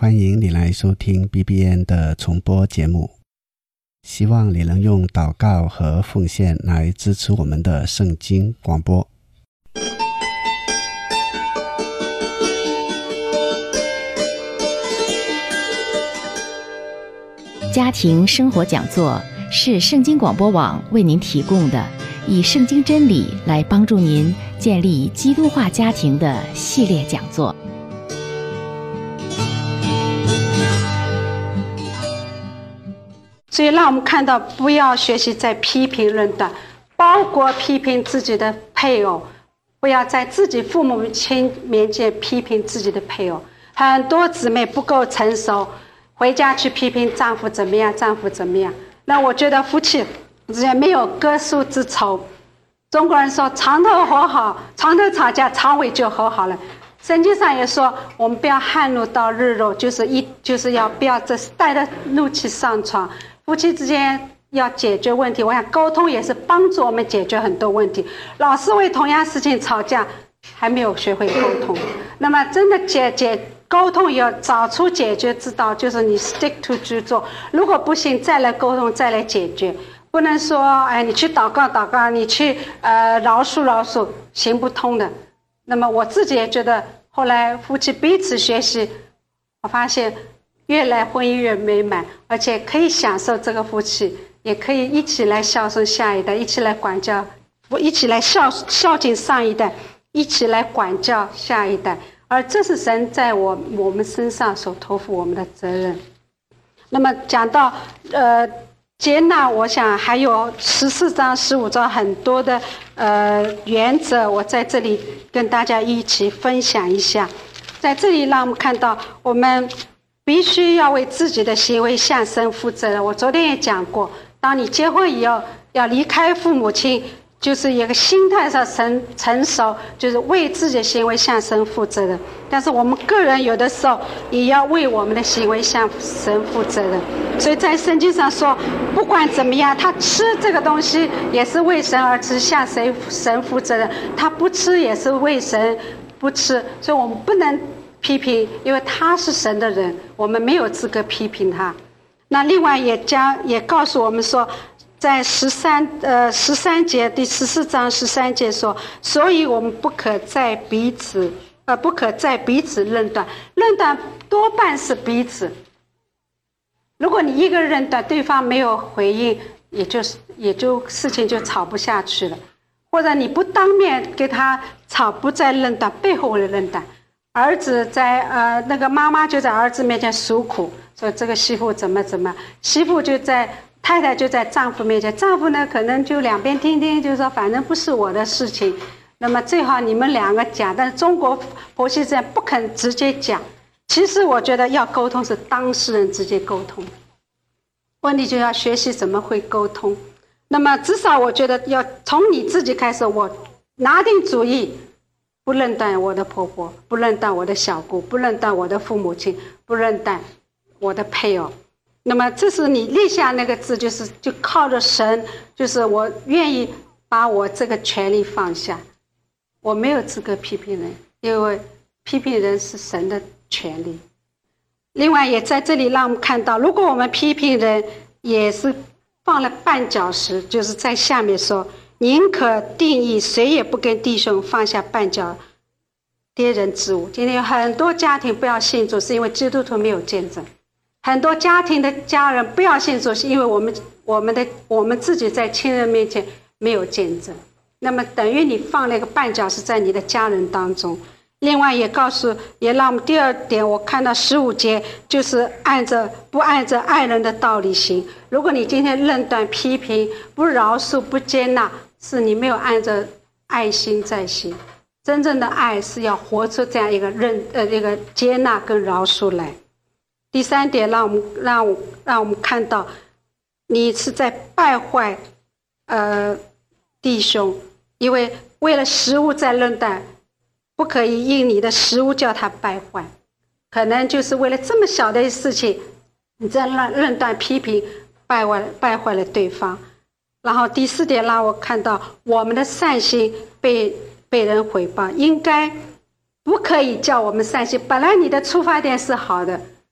欢迎你来收听 BBN 的重播节目，希望你能用祷告和奉献来支持我们的圣经广播。 家庭生活讲座是圣经广播网为您提供的以圣经真理来帮助您建立基督化家庭的系列讲座。 所以让我们看到，不要学习在批评论断，包括批评自己的配偶，不要在自己父母亲面前批评自己的配偶。很多姊妹不够成熟，回家去批评丈夫怎么样，丈夫怎么样。那我觉得夫妻之间没有隔宿之仇。中国人说床头和好，床头吵架，床尾就和好了。圣经上也说，我们不要悍怒到日落，就是要不要这带着怒气上床。夫妻之间要解决问题，我想沟通也是帮助我们解决很多问题。老是为同样事情吵架，还没有学会沟通。那么真的沟通也要找出解决之道，就是你 stick to 去做。如果不行，再来沟通，再来解决。不能说你去祷告，你去饶恕，行不通的。那么我自己也觉得，后来夫妻彼此学习，我发现越来婚姻越美满，而且可以享受这个夫妻，也可以一起来孝顺下一代，一起来管教，一起来孝敬上一代，一起来管教下一代。而这是神在我们身上所托付我们的责任。那么讲到接纳，我想还有14章15章很多的原则，我在这里跟大家一起分享一下。在这里让我们看到，我们必须要为自己的行为向神负责任。我昨天也讲过，当你结婚以后要离开父母亲，就是一个心态上成熟，就是为自己的行为向神负责任。但是我们个人有的时候也要为我们的行为向神负责任。所以在圣经上说，不管怎么样，他吃这个东西也是为神而吃，向神负责任；他不吃也是为神不吃。所以我们不能批评，因为他是神的人，我们没有资格批评他。那另外也告诉我们说，在13节第14章13节说，所以我们不可在彼此论断，论断多半是彼此。如果你一个人论断，对方没有回应，也就事情就吵不下去了。或者你不当面跟他吵，不再论断，背后的论断。儿子在那个妈妈就在儿子面前诉苦，说这个媳妇怎么，媳妇太太就在丈夫面前，丈夫呢可能就两边听，就说反正不是我的事情。那么最好你们两个讲，但是中国婆媳之间不肯直接讲。其实我觉得要沟通是当事人直接沟通，问题就要学习怎么会沟通。那么至少我觉得要从你自己开始，我拿定主意，不论断我的婆婆，不论断我的小姑，不论断我的父母亲，不论断我的配偶。那么这是你立下那个字，就靠着神，就是我愿意把我这个权利放下。我没有资格批评人，因为批评人是神的权利。另外也在这里让我们看到，如果我们批评人也是放了绊脚石，就是在下面说，宁可定义谁也不跟弟兄放下绊脚跌人之物。今天有很多家庭不要信主，是因为基督徒没有见证。很多家庭的家人不要信主，是因为我们自己在亲人面前没有见证。那么等于你放了一个绊脚石在你的家人当中。另外也让我们第二点，我看到15节，就是不按着爱人的道理行。如果你今天论断批评，不饶恕不接纳，是你没有按着爱心在行。真正的爱是要活出这样一个接纳跟饶恕来。第3点让我们看到，你是在败坏弟兄，因为为了食物在论断，不可以因你的食物叫他败坏。可能就是为了这么小的事情，你在论断批评败坏了对方。然后第4点让我看到，我们的善心被人毁谤，应该不可以叫我们善心。本来你的出发点是好的，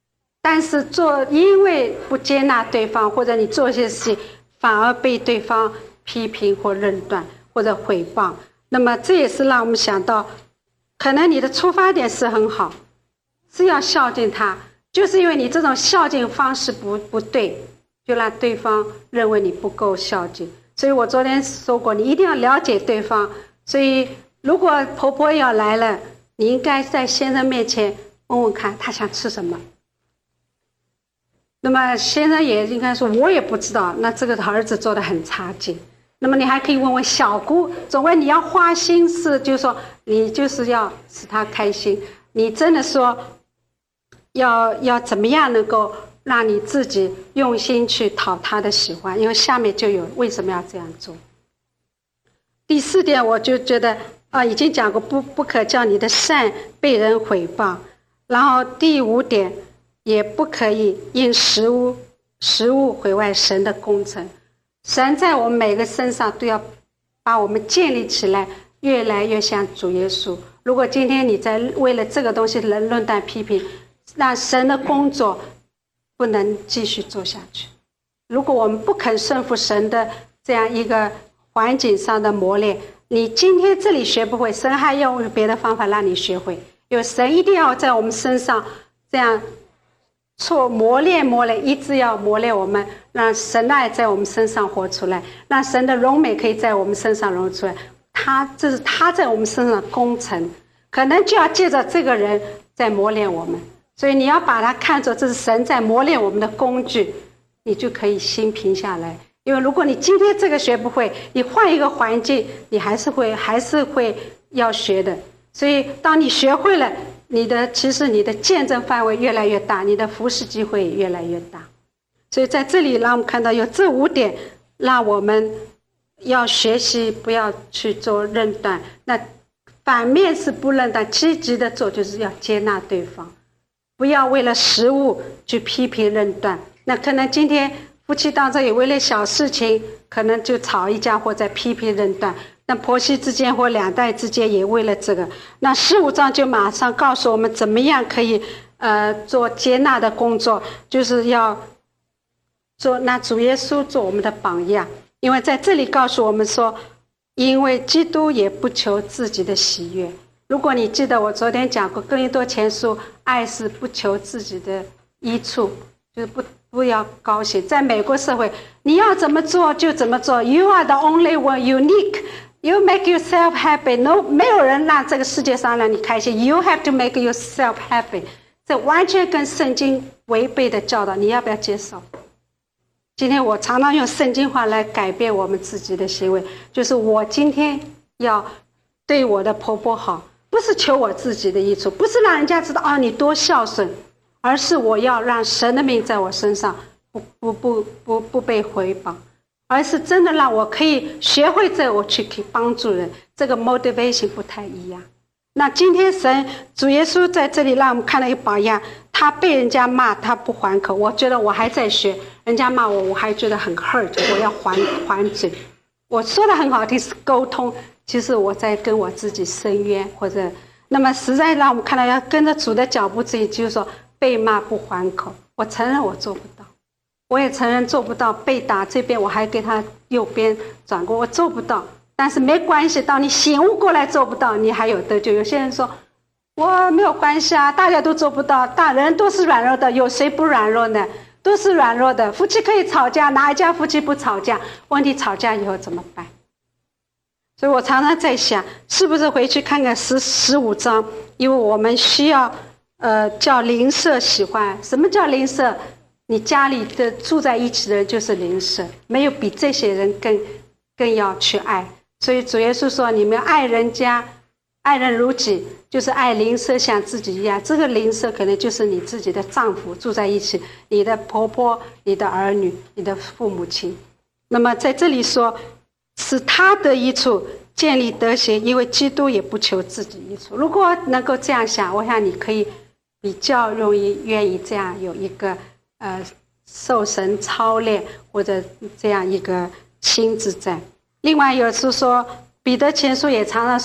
但是因为不接纳对方，或者你做一些事情反而被对方批评或论断或者诽谤，那么这也是让我们想到，可能你的出发点是很好，是要孝敬他，就是因为你这种孝敬方式不对，就让对方认为你不够孝敬。所以我昨天说过，你一定要了解对方。所以如果婆婆要来了，你应该在先生面前问问看他想吃什么。那么先生也应该说我也不知道，那这个儿子做得很差劲。那么你还可以问问小姑，总归你要花心思，就是说你就是要使他开心，你真的说要怎么样能够让你自己用心去讨他的喜欢，因为下面就有为什么要这样做。第4点我就觉得已经讲过，不可叫你的善被人毁谤。然后第5点，也不可以因食物毁坏神的工程。神在我们每个身上都要把我们建立起来，越来越像主耶稣。如果今天你在为了这个东西论断批评，让神的工作不能继续做下去。如果我们不肯顺服神的这样一个环境上的磨练，你今天这里学不会，神还要用别的方法让你学会。因为神一定要在我们身上这样磨练，一直要磨练我们，让神爱在我们身上活出来，让神的荣美可以在我们身上荣出来。这是他在我们身上的工程，可能就要借着这个人在磨练我们。所以你要把它看作这是神在磨练我们的工具，你就可以心平下来。因为如果你今天这个学不会，你换一个环境，你还是会要学的。所以当你学会了，其实你的见证范围越来越大，你的服事机会也越来越大。所以在这里让我们看到有这5点，让我们要学习，不要去做论断。那反面是不论断，积极的做就是要接纳对方，不要为了食物去批评论断。那可能今天夫妻当中也为了小事情可能就吵一架或者批评论断，那婆媳之间或2代之间也为了这个。那15章就马上告诉我们怎么样可以做接纳的工作，就是要拿主耶稣做我们的榜样。因为在这里告诉我们说，因为基督也不求自己的喜悦。如果你记得我昨天讲过哥林多前书，爱是不求自己的益处，就是不要高兴。在美国社会，你要怎么做就怎么做， You are the only one, unique, you make yourself happy. No, 没有人让这个世界上让你开心， You have to make yourself happy. 这完全跟圣经违背的教导，你要不要接受？今天我常常用圣经话来改变我们自己的行为，就是我今天要对我的婆婆好，不是求我自己的益处，不是让人家知道你多孝顺，而是我要让神的名在我身上不被毁谤，而是真的让我可以学会我去帮助人，这个 motivation 不太一样。那今天主耶稣在这里让我们看到一个榜样，他被人家骂他不还口，我觉得我还在学，人家骂我还觉得很 hurt， 我要还嘴。我说的很好听是沟通，其实我在跟我自己申冤，或者那么实在让我们看到要跟着主的脚步，这就是说被骂不还口。我承认我做不到，我也承认做不到，被打这边我还给他右边转过，我做不到。但是没关系，当你醒悟过来做不到，你还有得救。有些人说我没有关系啊，大家都做不到，大人都是软弱的，有谁不软弱呢？都是软弱的。夫妻可以吵架，哪一家夫妻不吵架？问题吵架以后怎么办？所以我常常在想，是不是回去看看15章，因为我们需要叫邻舍喜欢。什么叫邻舍？你家里的住在一起的人就是邻舍，没有比这些人更要去爱。所以主耶稣说，你们爱人家，爱人如己，就是爱邻舍像自己一样。这个邻舍可能就是你自己的丈夫，住在一起，你的婆婆，你的儿女，你的父母亲。那么在这里说，是他的益处，建立德行，因为基督也不求自己益处。如果能够这样想，我想你可以比较容易愿意这样有一个受神操练，或者这样一个亲自在。另外有时说，彼得前书也常常说，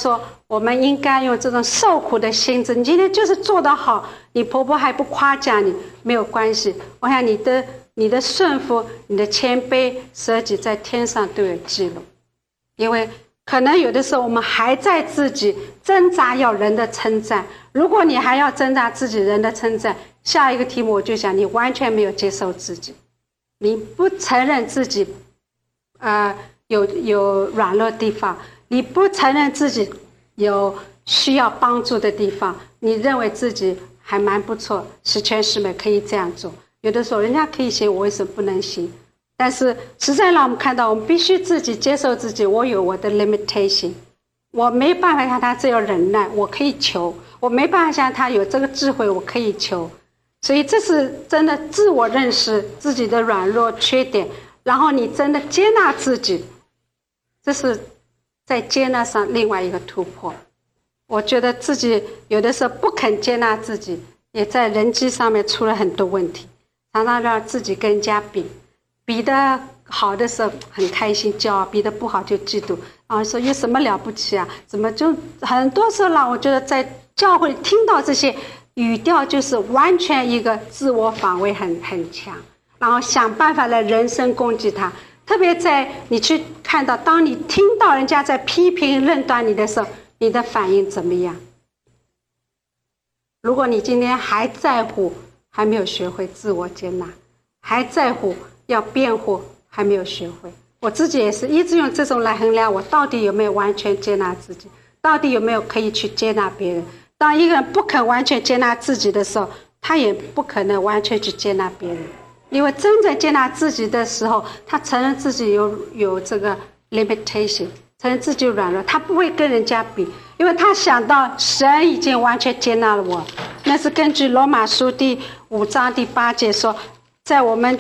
我们应该用这种受苦的心智。你今天就是做得好，你婆婆还不夸奖你，没有关系。我想你的顺服，你的谦卑，舍己在天上都有记录。因为可能有的时候我们还在自己挣扎要人的称赞，如果你还要挣扎自己人的称赞，下一个题目我就想你完全没有接受自己，你不承认自己有软弱地方，你不承认自己有需要帮助的地方，你认为自己还蛮不错，十全十美可以这样做。有的时候人家可以行，我为什么不能行？但是实在让我们看到，我们必须自己接受自己，我有我的 limitation， 我没办法像他这样忍耐，我可以求，我没办法像他有这个智慧，我可以求。所以这是真的自我认识自己的软弱缺点，然后你真的接纳自己，这是在接纳上另外一个突破。我觉得自己有的时候不肯接纳自己，也在人际上面出了很多问题，常常让自己跟人家比得好的时候很开心骄傲，比得不好就嫉妒啊，说有什么了不起啊，怎么就很多时候让我觉得在教会听到这些语调就是完全一个自我防卫很强，然后想办法来人身攻击他。特别在你去看到，当你听到人家在批评论断你的时候，你的反应怎么样？如果你今天还在乎，还没有学会自我接纳，还在乎要辩护，还没有学会。我自己也是一直用这种来衡量我到底有没有完全接纳自己，到底有没有可以去接纳别人。当一个人不肯完全接纳自己的时候，他也不可能完全去接纳别人。因为真正接纳自己的时候，他承认自己有这个 limitation， 承认自己软弱，他不会跟人家比，因为他想到神已经完全接纳了我。那是根据罗马书第5章第8节说，在我们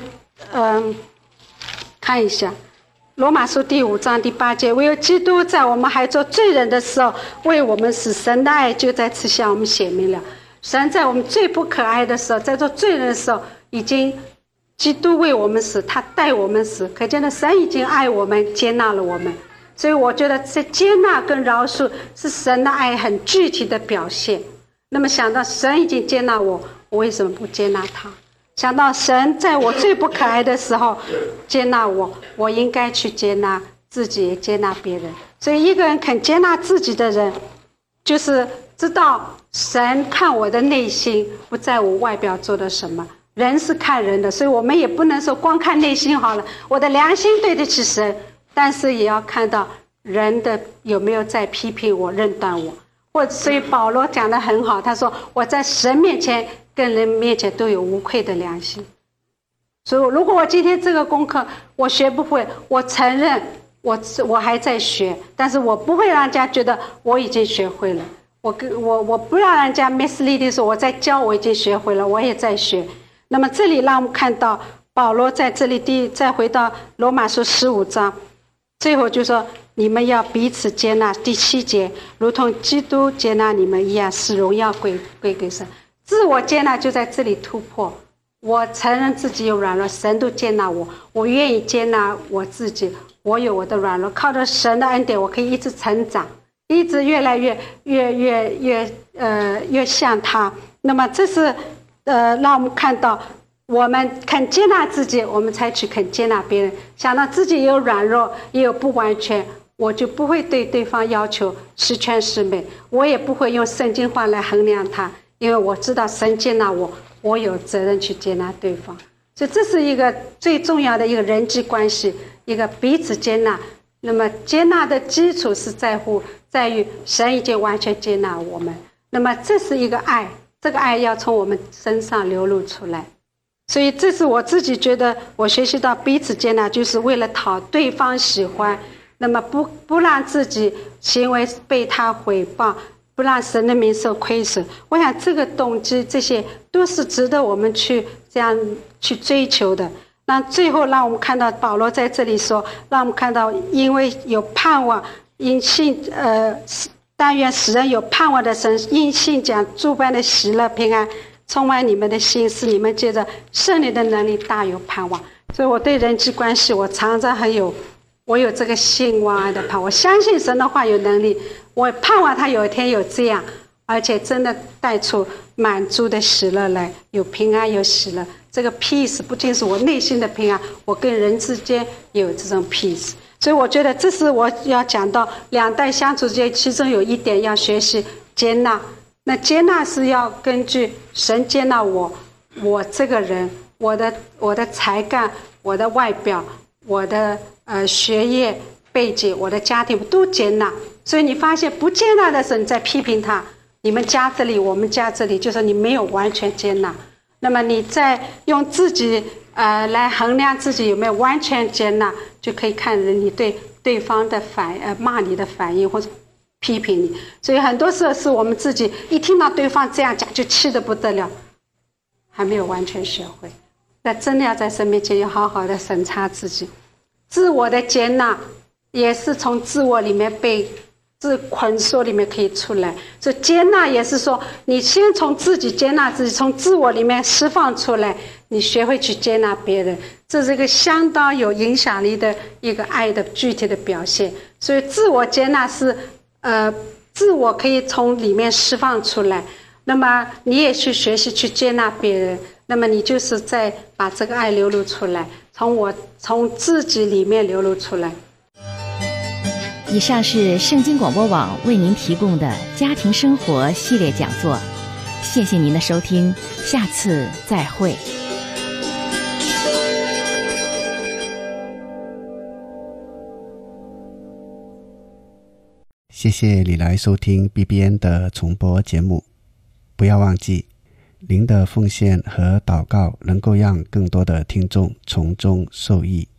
看一下罗马书第5章第8节，唯有基督在我们还做罪人的时候为我们死，神的爱就在此向我们显明了。神在我们最不可爱的时候，在做罪人的时候，已经基督为我们死，他带我们死，可见的神已经爱我们，接纳了我们。所以我觉得这接纳跟饶恕是神的爱很具体的表现。那么想到神已经接纳我，我为什么不接纳他？想到神在我最不可爱的时候接纳我，我应该去接纳自己，也接纳别人。所以一个人肯接纳自己的人，就是知道神看我的内心，不在我外表做的什么。人是看人的，所以我们也不能说光看内心好了，我的良心对得起神，但是也要看到人的有没有在批评我、认断我。所以保罗讲得很好，他说我在神面前跟人面前都有无愧的良心。所以如果我今天这个功课我学不会，我承认我还在学，但是我不会让人家觉得我已经学会了，我不让人家 mislead 说我在教，我已经学会了，我也在学。那么这里让我们看到保罗在这里再回到罗马书15章，最后就说你们要彼此接纳，第7节，如同基督接纳你们一样，使荣耀归给神。自我接纳就在这里突破，我承认自己有软弱，神都接纳我，我愿意接纳我自己，我有我的软弱，靠着神的恩典我可以一直成长，一直越来越像他。那么这是让我们看到我们肯接纳自己，我们才去肯接纳别人。想到自己也有软弱，也有不完全，我就不会对对方要求十全十美，我也不会用圣经话来衡量他，因为我知道神接纳我，我有责任去接纳对方。所以这是一个最重要的一个人际关系，一个彼此接纳。那么接纳的基础是在于神已经完全接纳我们，那么这是一个爱，这个爱要从我们身上流露出来。所以这是我自己觉得我学习到彼此接纳，就是为了讨对方喜欢，那么不让自己行为被他毁谤，不让神的名受亏损。我想这个动机，这些都是值得我们去这样去追求的。那最后让我们看到保罗在这里说，让我们看到因为有盼望，因信但愿使人有盼望的神因信将诸般的喜乐平安充满你们的心，使你们借着圣灵的能力大有盼望。所以我对人际关系我常常我有这个信望爱的盼望，我相信神的话有能力， 我盼望他有一天有这样，而且真的带出满足的喜乐来，有平安有喜乐。这个 peace 不仅是我内心的平安，我跟人之间有这种 peace。所以我觉得这是我要讲到两代相处之间，其中有一点要学习接纳。那接纳是要根据神接纳我这个人，我的才干，我的外表，我的学业背景，我的家庭都接纳。所以你发现不接纳的时候，你在批评他，你们家这里我们家这里，就是你没有完全接纳。那么你在用自己来衡量自己有没有完全接纳，就可以看你对对方的骂你的反应或者批评你。所以很多时候是我们自己一听到对方这样讲就气得不得了，还没有完全学会。那真的要在神面前要好好的审查自己。自我的接纳也是从自我里面被捆缩里面可以出来。所以接纳也是说你先从自己接纳自己，从自我里面释放出来，你学会去接纳别人，这是一个相当有影响力的一个爱的具体的表现。所以自我接纳是自我可以从里面释放出来，那么你也去学习去接纳别人，那么你就是在把这个爱流露出来，从自己里面流露出来。 以上是圣经广播网为您提供的家庭生活系列讲座，谢谢您的收听，下次再会。 谢谢你来收听 BBN 的重播节目，不要忘记您的奉献和祷告能够让更多的听众从中受益。